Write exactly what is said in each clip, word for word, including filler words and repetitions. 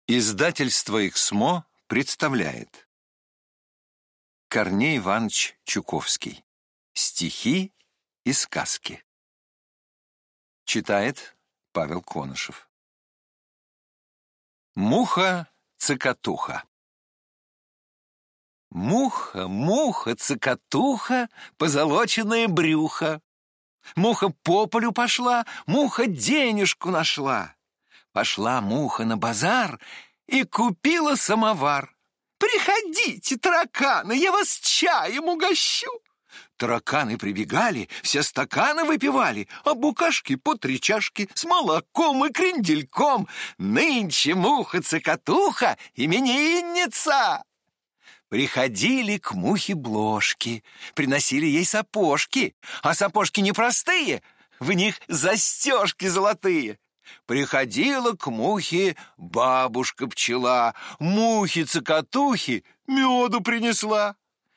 Издательство «Эксмо» представляет Корней Иванович Чуковский. Стихи и сказки. Читает Павел Конышев. Муха-цокотуха. Муха, муха, цокотуха, позолоченное брюхо. Муха по полю пошла, муха денежку нашла. Пошла муха на базар и купила самовар. «Приходите, тараканы, я вас чаем угощу!» Тараканы прибегали, все стаканы выпивали, а букашки по три чашки с молоком и крендельком. Нынче муха-цокотуха именинница! Приходили к мухе Блошки, приносили ей сапожки, а сапожки непростые, в них застежки золотые. Приходила к мухе бабушка-пчела, мухе-цокотухе меду принесла.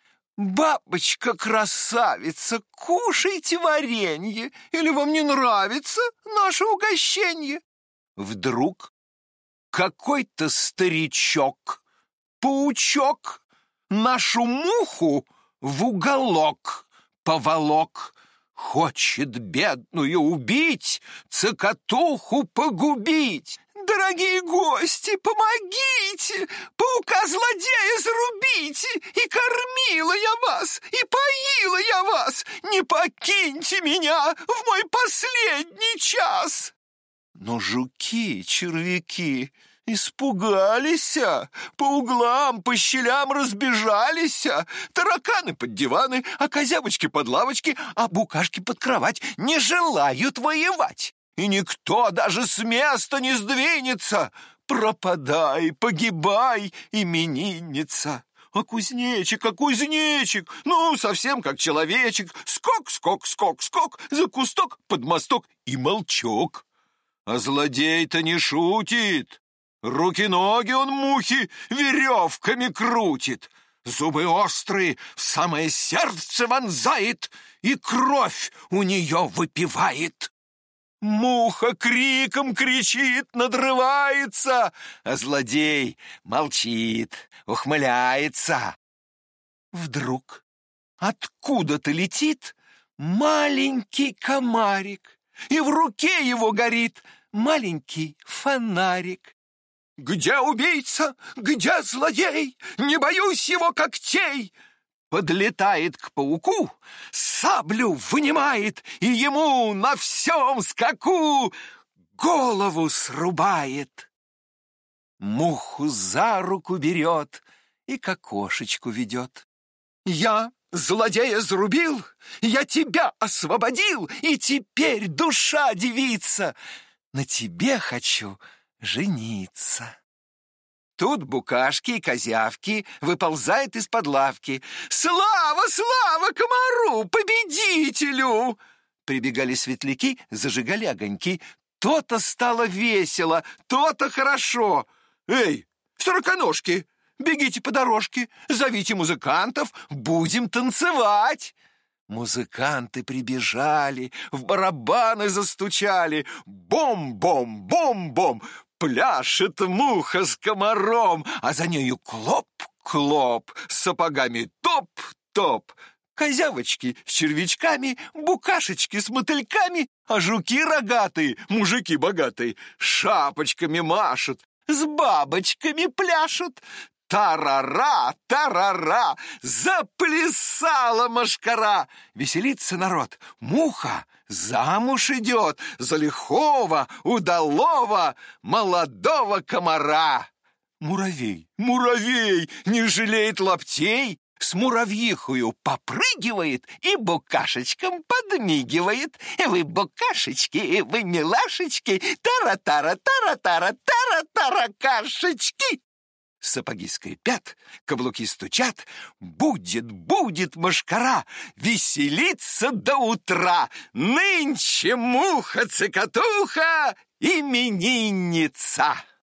«Бабочка-красавица, кушайте варенье, или вам не нравится наше угощенье?» Вдруг какой-то старичок, паучок, нашу муху в уголок поволок. Хочет бедную убить, цокотуху погубить. «Дорогие гости, помогите! Паука-злодея зарубите! И кормила я вас, и поила я вас! Не покиньте меня в мой последний час!» Но жуки, червяки испугались, по углам, по щелям разбежались. Тараканы под диваны, а козявочки под лавочки, а букашки под кровать не желают воевать. И никто даже с места не сдвинется. Пропадай, погибай, именинница. А кузнечик, а кузнечик, ну, совсем как человечек. Скок, скок, скок, скок, за кусток, под мосток и молчок. А злодей-то не шутит. Руки-ноги он мухи веревками крутит. Зубы острые в самое сердце вонзает, и кровь у нее выпивает. Муха криком кричит, надрывается, а злодей молчит, ухмыляется. Вдруг откуда-то летит маленький комарик, и в руке его горит маленький фонарик. «Где убийца? Где злодей? Не боюсь его когтей!» Подлетает к пауку, саблю вынимает и ему на всем скаку голову срубает. Муху за руку берет и к окошечку ведет. «Я злодея зарубил, я тебя освободил, и теперь, душа девица, на тебе хочу жениться». Тут букашки и козявки выползают из-под лавки. «Слава, слава комару, победителю!» Прибегали светляки, зажигали огоньки. То-то стало весело, то-то хорошо. «Эй, сороконожки, бегите по дорожке, зовите музыкантов, будем танцевать!» Музыканты прибежали, в барабаны застучали. Бом-бом-бом-бом! Пляшет муха с комаром, а за нею клоп-клоп, с сапогами топ-топ. Козявочки с червячками, букашечки с мотыльками, а жуки рогатые, мужики богатые, шапочками машут, с бабочками пляшут. Тарара, тарара, заплясала мошкара. Веселится народ, муха замуж идет за лихого, удалого, молодого комара. Муравей, муравей не жалеет лаптей, с муравьихою попрыгивает и букашечкам подмигивает. Вы букашечки, вы милашечки, тара-тара, тара-тара, тара-тара-кашечки. Сапоги скрипят, каблуки стучат. Будет, будет мошкара веселиться до утра. Нынче муха-цокотуха именинница.